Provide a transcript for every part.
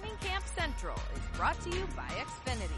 Training Camp Central is brought to you by Xfinity.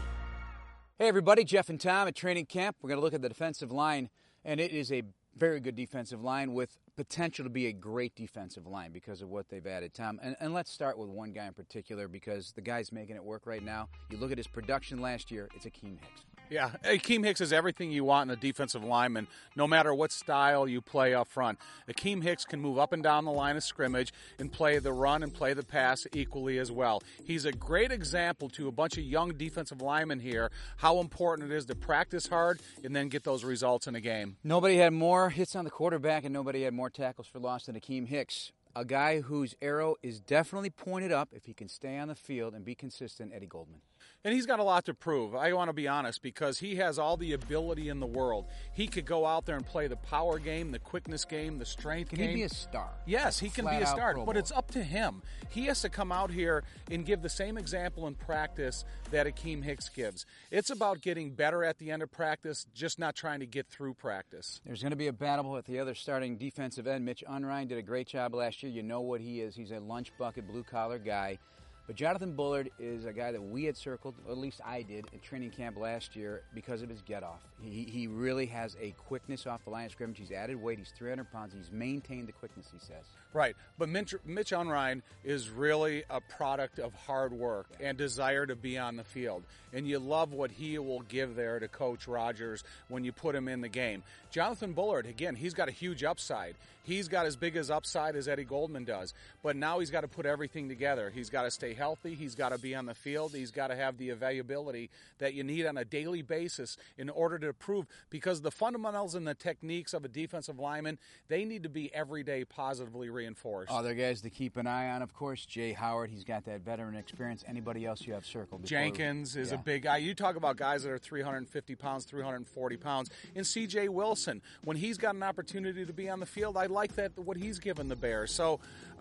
Hey everybody, Jeff and Tom at Training Camp. We're going to look at the defensive line, and it is a very good defensive line with potential to be a great defensive line because of what they've added, Tom. And let's start with one guy in particular because the guy's making it work right now. You look at his production last year, it's Akiem Hicks. Yeah, Akiem Hicks is everything you want in a defensive lineman, no matter what style you play up front. Akiem Hicks can move up and down the line of scrimmage and play the run and play the pass equally as well. He's a great example to a bunch of young defensive linemen here how important it is to practice hard and then get those results in a game. Nobody had more hits on the quarterback and nobody had more tackles for loss than Akiem Hicks. A guy whose arrow is definitely pointed up if he can stay on the field and be consistent, Eddie Goldman. And he's got a lot to prove, I want to be honest, because he has all the ability in the world. He could go out there and play the power game, the quickness game, the strength game. Can he be a star? Yes, he can be a star, but it's up to him. He has to come out here and give the same example in practice that Akiem Hicks gives. It's about getting better at the end of practice, just not trying to get through practice. There's going to be a battle with the other starting defensive end. Mitch Unrein did a great job last year. You know what he is. He's a lunch bucket, blue-collar guy. But Jonathan Bullard is a guy that we had circled, or at least I did, at training camp last year because of his get-off. He really has a quickness off the line of scrimmage. He's added weight. He's 300 pounds. He's maintained the quickness, he says. Right. But Mitch Unrein is really a product of hard work and desire to be on the field. And you love what he will give there to Coach Rogers when you put him in the game. Jonathan Bullard, again, he's got a huge upside. He's got as big as upside as Eddie Goldman does. But now he's got to put everything together. He's got to stay healthy. He's got to be on the field. He's got to have the availability that you need on a daily basis in order to improve. Because the fundamentals and the techniques of a defensive lineman, they need to be every day positively reinforced. Other guys to keep an eye on, of course, Jay Howard. He's got that veteran experience. Anybody else you have circled? Jenkins is a big guy. You talk about guys that are 350 pounds, 340 pounds. And C.J. Wilson, when he's got an opportunity to be on the field, I like that what he's given the Bears. So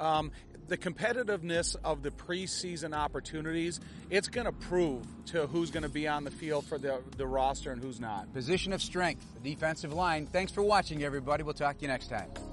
the competitiveness of the preseason opportunities, it's going to prove to who's going to be on the field for the roster and who's not. Position of strength, the defensive line. Thanks for watching, everybody. We'll talk to you next time.